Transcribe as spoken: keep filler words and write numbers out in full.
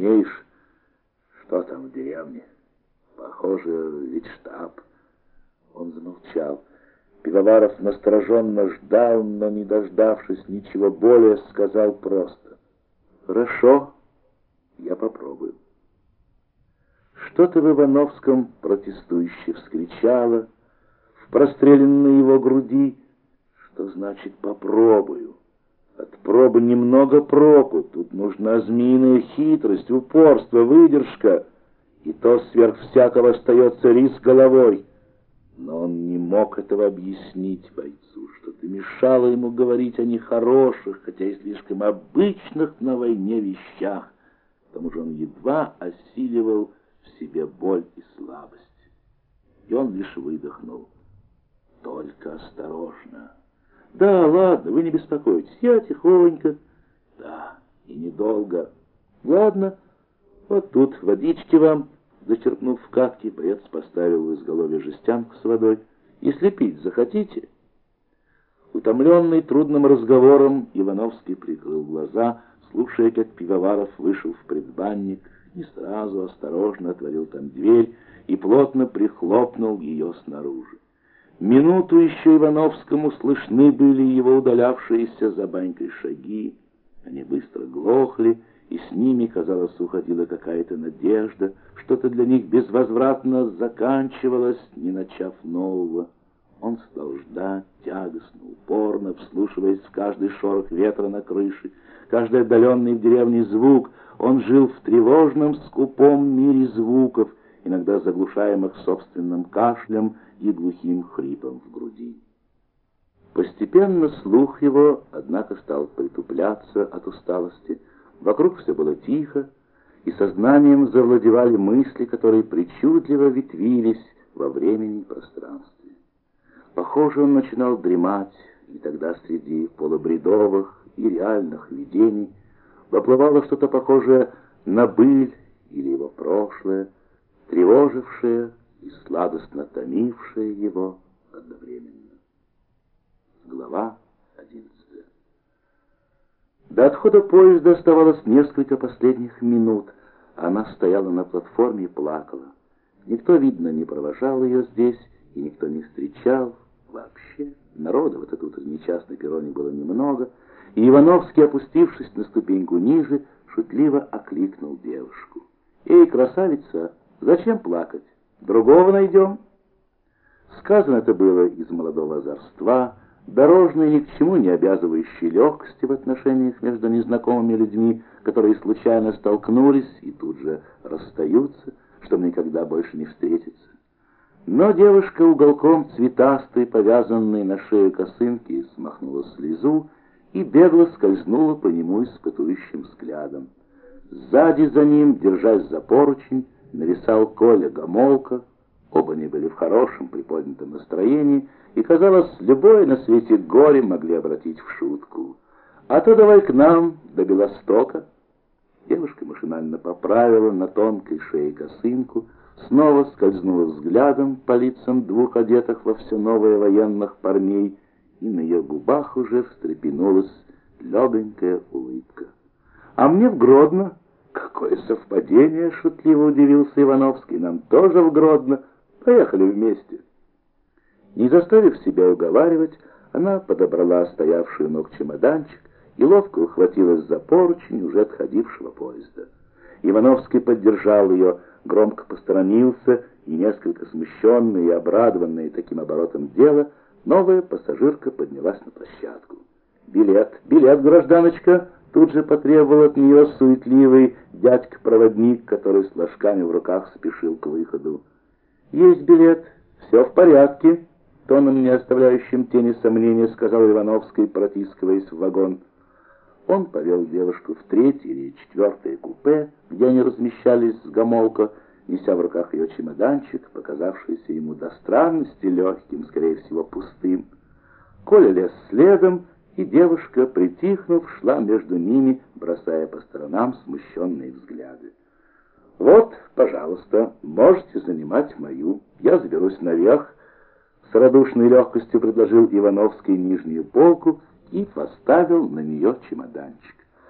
умеешь? Что там в деревне? Похоже, ведь штаб. Он замолчал. Пивоваров настороженно ждал, но, не дождавшись ничего более, сказал просто: «Хорошо, я попробую». Что-то в Ивановском протестующе вскричало в простреленной его груди. Что значит «попробую»? От пробы немного проку. Тут нужна змеиная хитрость, упорство, выдержка. И то сверх всякого остается риск головой. Но он не мог этого объяснить бойцу. Что-то мешало ему говорить о нехороших, хотя и слишком обычных на войне вещах. К тому же он едва осиливал в себе боль и слабость. И он лишь выдохнул: «Только осторожно». «Да, ладно, вы не беспокойтесь, я тихонько». «Да, и недолго». «Ладно, вот тут водички вам». Зачерпнув в катке, боец поставил в изголовье жестянку с водой. «Если пить захотите?» Утомленный трудным разговором, Ивановский прикрыл глаза, слушая, как Пивоваров вышел в предбанник, не сразу, осторожно отворил там дверь и плотно прихлопнул ее снаружи. Минуту еще Ивановскому слышны были его удалявшиеся за банькой шаги. Они быстро глохли, и с ними, казалось, уходила какая-то надежда. Что-то для них безвозвратно заканчивалось, не начав нового. Он стал ждать тягостно, упорно, вслушиваясь в каждый шорох ветра на крыше, каждый отдаленный в деревне звук. Он жил в тревожном, скупом мире звуков, иногда заглушаемых собственным кашлем и глухим хрипом в груди. Постепенно слух его, однако, стал притупляться от усталости. Вокруг все было тихо, и сознанием завладевали мысли, которые причудливо ветвились во времени и пространстве. Похоже, он начинал дремать, и тогда среди полубредовых и реальных видений воплывало что-то похожее на быль или его прошлое, тревожившее и сладостно томившее его одновременно. Глава одиннадцатая. До отхода поезда оставалось несколько последних минут. Она стояла на платформе и плакала. Никто, видно, не провожал ее здесь, и никто не встречал. Вообще, народа в этот утренний час на перроне было немного, и Ивановский, опустившись на ступеньку ниже, шутливо окликнул девушку: «Эй, красавица, зачем плакать? Другого найдем». Сказано это было из молодого озорства, дорожной, ни к чему не обязывающей легкости в отношениях между незнакомыми людьми, которые случайно столкнулись и тут же расстаются, чтобы никогда больше не встретиться. Но девушка уголком цветастой, повязанной на шею косынки, смахнула слезу и бегло скользнула по нему испытующим взглядом. Сзади за ним, держась за поручень, нависал Коля Гомолка. Оба они были в хорошем приподнятом настроении, и, казалось, любое на свете горе могли обратить в шутку. «А то давай к нам, до Белостока». Девушка машинально поправила на тонкой шее косынку, снова скользнула взглядом по лицам двух одетых во все новое военных парней, и на ее губах уже встрепенулась легонькая улыбка. «А мне в Гродно». «Какое совпадение!» — шутливо удивился Ивановский. «Нам тоже в Гродно. Поехали вместе». Не заставив себя уговаривать, она подобрала стоявший у ног чемоданчик и ловко ухватилась за поручень уже отходившего поезда. Ивановский поддержал ее, громко посторонился, и, несколько смущенная и обрадованная таким оборотом дела, новая пассажирка поднялась на площадку. «Билет, билет, гражданочка!» Тут же потребовал от нее суетливый дядька-проводник, который с ложками в руках спешил к выходу. «Есть билет, все в порядке», — тоном, не оставляющим тени сомнения, сказал Ивановский, протискиваясь в вагон. Он повел девушку в третье или четвертое купе, где они размещались с Гомолко, неся в руках ее чемоданчик, показавшийся ему до странности легким, скорее всего, пустым. Коля лез следом, и девушка, притихнув, шла между ними, бросая по сторонам смущенные взгляды. «Вот, пожалуйста, можете занимать мою. Я заберусь наверх». С радушной легкостью предложил Ивановский нижнюю полку и поставил на нее чемоданчик.